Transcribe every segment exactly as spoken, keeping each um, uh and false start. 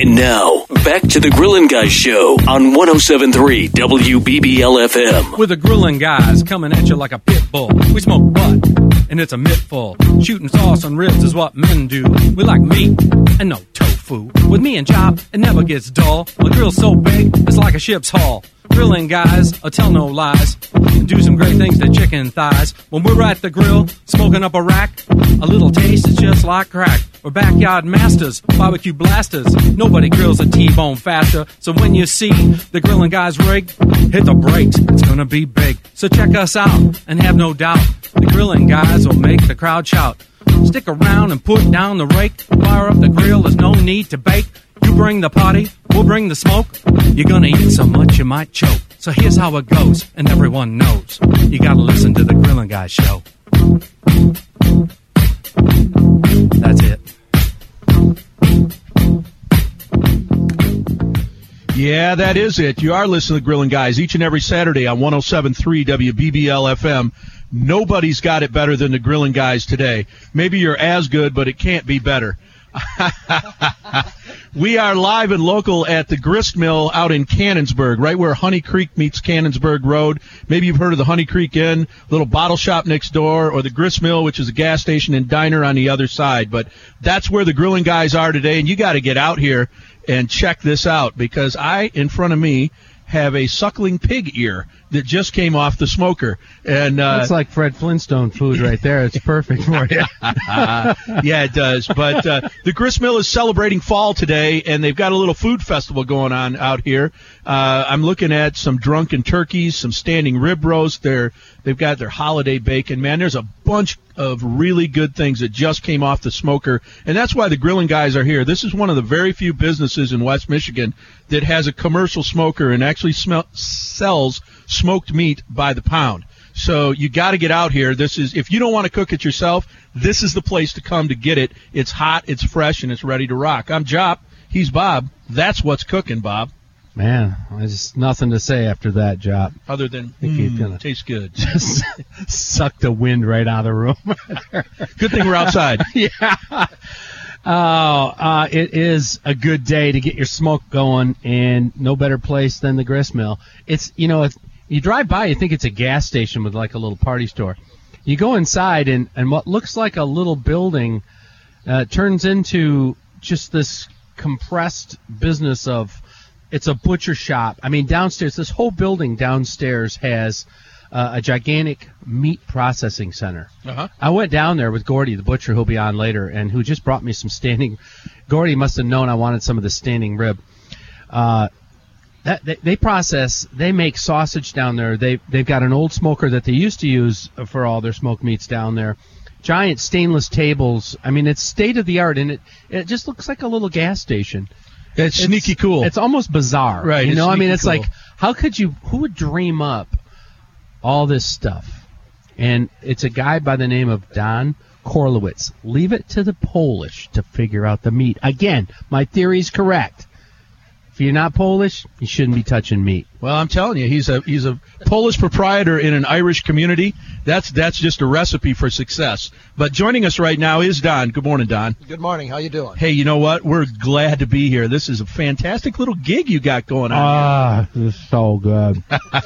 And now, back to the Grillin' Guys Show on one oh seven point three W B B L F M. With the Grillin' Guys coming at you like a pit bull. We smoke butt, and it's a mittful. Shooting sauce on ribs is what men do. We like meat and no tofu. With me and Chop, it never gets dull. My grill's so big, it's like a ship's hull. Grilling guys, I tell no lies, and do some great things to chicken thighs. When we're at the grill, smoking up a rack, a little taste is just like crack. We're backyard masters, barbecue blasters. Nobody grills a T-bone faster. So when you see the Grilling Guys rig, hit the brakes, it's gonna be big. So check us out, and have no doubt, the Grilling Guys will make the crowd shout. Stick around and put down the rake. Fire up the grill, there's no need to bake. You bring the party, we'll bring the smoke. You're gonna eat so much you might choke. So here's how it goes, and everyone knows. You gotta listen to the Grilling Guys Show. That's it. Yeah, that is it. You are listening to the Grilling Guys each and every Saturday on one oh seven point three W B B L F M. Nobody's got it better than the Grilling Guys today. Maybe you're as good, but it can't be better. We are live and local at the grist mill out in Cannonsburg, right where Honey Creek meets Cannonsburg Road. Maybe you've heard of the Honey Creek Inn, little bottle shop next door, or the grist mill, which is a gas station and diner on the other side. But that's where the Grilling Guys are today, and you got to get out here and check this out, because I, in front of me, have a suckling pig ear that just came off the smoker. And uh, that's like Fred Flintstone food right there. It's perfect for you. Yeah, it does. But uh, the grist mill is celebrating fall today, and they've got a little food festival going on out here. Uh, I'm looking at some drunken turkeys, some standing rib roast. They're, they've got their holiday bacon. Man, there's a bunch of really good things that just came off the smoker, and that's why the Grilling Guys are here. This is one of the very few businesses in West Michigan that has a commercial smoker and actually smell, sells smoked meat by the pound. So you got to get out here. This is, if you don't want to cook it yourself, this is the place to come to get it. It's hot, it's fresh, and it's ready to rock. I'm Jop. He's Bob. That's what's cooking, Bob. Man, there's nothing to say after that, Jop. Other than, mm, gonna tastes good. Just suck the wind right out of the room. Good thing we're outside. Yeah. Oh, uh, it is a good day to get your smoke going, and no better place than the grist mill. It's, you know, it's, you drive by, you think it's a gas station with like a little party store. You go inside, and, and what looks like a little building uh, turns into just this compressed business of, it's a butcher shop. I mean, downstairs, this whole building downstairs has uh, a gigantic meat processing center. Uh-huh. I went down there with Gordy, the butcher, who'll be on later, and who just brought me some standing. Gordy must have known I wanted some of the standing rib. Uh, that they, they process, they make sausage down there. They they've got an old smoker that they used to use for all their smoked meats down there. Giant stainless tables. I mean, it's state of the art, and it it just looks like a little gas station. It's, it's sneaky cool. It's almost bizarre. Right. You know, I mean, it's cool. like, how could you, who would dream up all this stuff? And it's a guy by the name of Don Korlewitz. Leave it to the Polish to figure out the meat. Again, my theory's correct. If you're not Polish, you shouldn't be touching meat. Well, I'm telling you, he's a he's a Polish proprietor in an Irish community. That's that's just a recipe for success. But joining us right now is Don. Good morning, Don. Good morning. How you doing? Hey, you know what? We're glad to be here. This is a fantastic little gig you got going on. Ah, this is so good.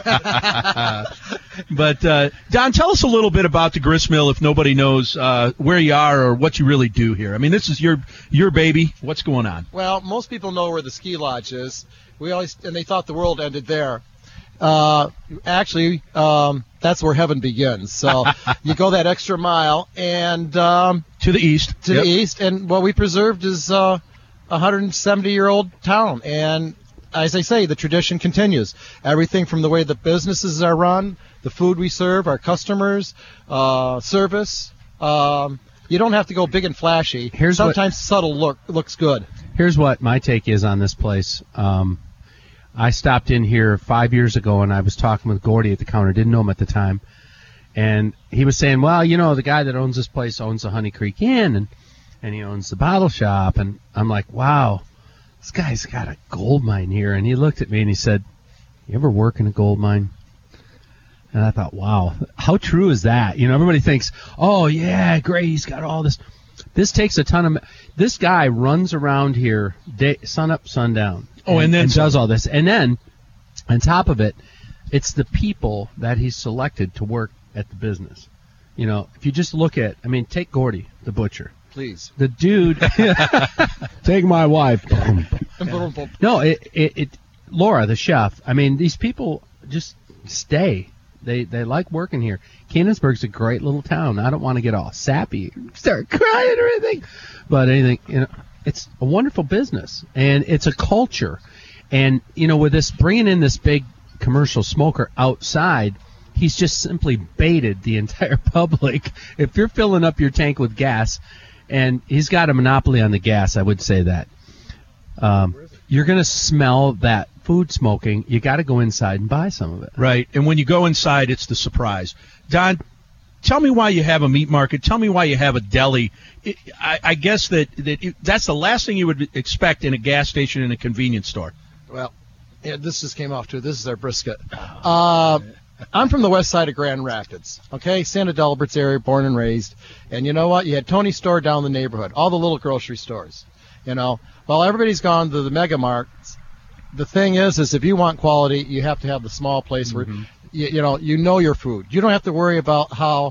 But, uh, Don, tell us a little bit about the grist mill if nobody knows uh, where you are or what you really do here. I mean, this is your your baby. What's going on? Well, most people know where the ski lodge is. We always and they thought the world ended there. Uh, actually, um, that's where heaven begins. So you go that extra mile and um, to the east. To yep. the east, and what we preserved is uh, a one hundred seventy year old town. And as I say, the tradition continues. Everything from the way the businesses are run, the food we serve, our customers, uh, service. Um, you don't have to go big and flashy. Here's Sometimes what, subtle look looks good. Here's what my take is on this place. Um, I stopped in here five years ago, and I was talking with Gordy at the counter. Didn't know him at the time. And he was saying, well, you know, the guy that owns this place owns the Honey Creek Inn, and, and he owns the bottle shop. And I'm like, wow, this guy's got a gold mine here. And he looked at me, and he said, you ever work in a gold mine? And I thought, wow, how true is that? You know, everybody thinks, oh, yeah, great, he's got all this. This takes a ton of. This guy runs around here day, sun up, sundown. Oh, and, and then and does all this, and then on top of it, it's the people that he's selected to work at the business. You know, if you just look at, I mean, take Gordy, the butcher. Please. The dude. Take my wife. No, it, it, it. Laura, the chef. I mean, these people just stay. They they like working here. Canonsburg's a great little town. I don't want to get all sappy, start crying or anything, but anything, you know, it's a wonderful business and it's a culture. And you know, with this bringing in this big commercial smoker outside, he's just simply baited the entire public. If you're filling up your tank with gas, and he's got a monopoly on the gas, I would say that. Um, you're going to smell that food smoking. You got to go inside and buy some of it. Right, and when you go inside, it's the surprise. Don, tell me why you have a meat market. Tell me why you have a deli. It, I, I guess that, that it, that's the last thing you would expect in a gas station and a convenience store. Well, yeah, this just came off, too. This is our brisket. Uh, I'm from the west side of Grand Rapids, okay? Santa Delbert's area, born and raised. And you know what? You had Tony's store down the neighborhood, all the little grocery stores, you know. Well, everybody's gone to the mega marts. The thing is, is if you want quality, you have to have the small place where, mm-hmm. you, you know, you know your food. You don't have to worry about how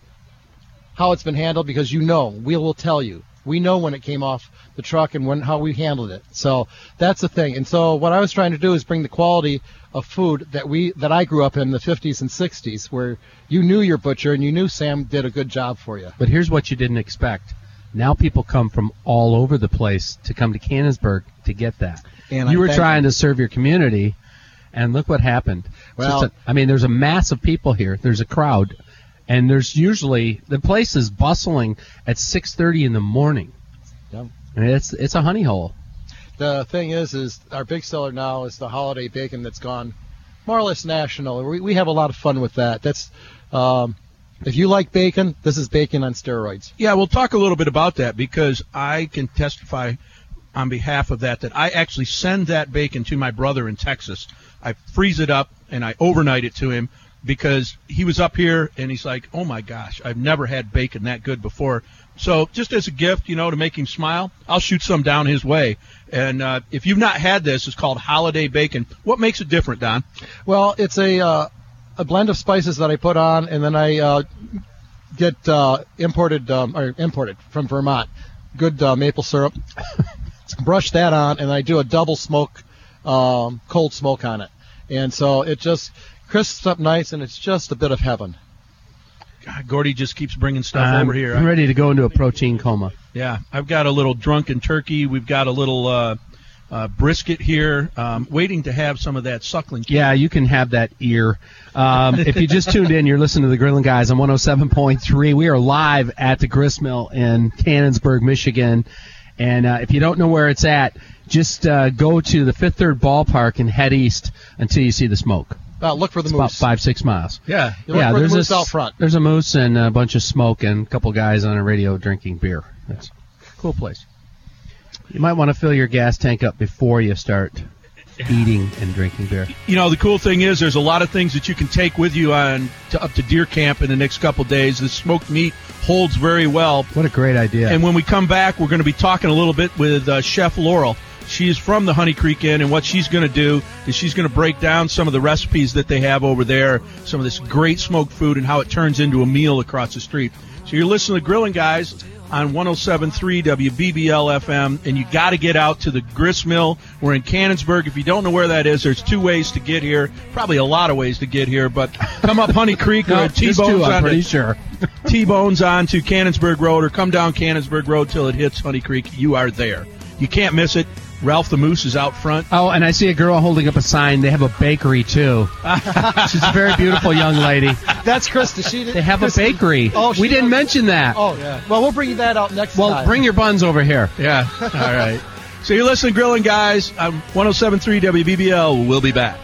how it's been handled because you know. We will tell you. We know when it came off the truck and when how we handled it. So that's the thing. And so what I was trying to do is bring the quality of food that we that I grew up in the fifties and sixties, where you knew your butcher and you knew Sam did a good job for you. But here's what you didn't expect. Now people come from all over the place to come to Canonsburg to get that. And you I were trying you. to serve your community, and look what happened. Well, a, I mean, there's a mass of people here. There's a crowd, and there's usually the place is bustling at six thirty in the morning. Yeah. I mean, it's it's a honey hole. The thing is, is our big seller now is the holiday bacon that's gone more or less national. We we have a lot of fun with that. That's um, if you like bacon, this is bacon on steroids. Yeah, we'll talk a little bit about that because I can testify on behalf of that that I actually send that bacon to my brother in Texas. I freeze it up and I overnight it to him because he was up here and he's like, oh my gosh, I've never had bacon that good before. So just as a gift, you know, to make him smile, I'll shoot some down his way. And uh, if you've not had this, it's called holiday bacon. What makes it different, Don? Well, it's a uh, a blend of spices that I put on, and then I uh, get uh, imported um, or imported from Vermont, good uh, maple syrup. Brush that on, and I do a double smoke, um, cold smoke on it. And so it just crisps up nice, and it's just a bit of heaven. God, Gordy just keeps bringing stuff I'm over here. I'm ready to go into a protein coma. Yeah, I've got a little drunken turkey. We've got a little uh, uh, brisket here, um, waiting to have some of that suckling. Yeah, you can have that ear. Um, if you just tuned in, you're listening to the Grilling Guys on one oh seven point three. We are live at the Gristmill in Canonsburg, Michigan. And uh, if you don't know where it's at, just uh, go to the Fifth Third Ballpark and head east until you see the smoke. Uh, look for the it's moose. About five, six miles. Yeah, you look yeah. for There's the moose a, out front. There's a moose and a bunch of smoke and a couple guys on a radio drinking beer. It's a cool place. You might want to fill your gas tank up before you start eating and drinking beer. You know, the cool thing is there's a lot of things that you can take with you on to, up to deer camp in the next couple of days. The smoked meat holds very well. What a great idea. And when we come back, we're going to be talking a little bit with uh, Chef Laurel. She is from the Honey Creek Inn, and what she's going to do is she's going to break down some of the recipes that they have over there, some of this great smoked food and how it turns into a meal across the street. So you're listening to Grilling Guys on one oh seven point three W B B L F M, and you got to get out to the Gristmill. We're in Canonsburg. If you don't know where that is, there's two ways to get here, probably a lot of ways to get here, but come up Honey Creek or no, T-Bones I'm on pretty to, sure. T-Bones on to Canonsburg Road, or come down Canonsburg Road till it hits Honey Creek. You are there. You can't miss it. Ralph the Moose is out front. Oh, and I see a girl holding up a sign. They have a bakery, too. She's a very beautiful young lady. That's Krista. She did, they have Krista. a bakery. Oh, we didn't knows. mention that. Oh, yeah. Well, we'll bring that out next well, time. Well, bring your buns over here. Yeah. All right. So you're listening to Grilling Guys. I'm one oh seven point three W B B L. We'll be back.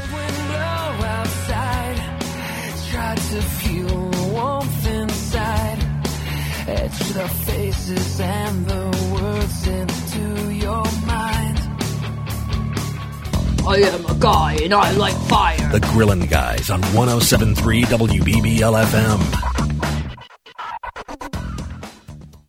Etch the faces and the words into your mind. I am a guy and I like fire. The Grillin' Guys on one oh seven point three W B B L F M.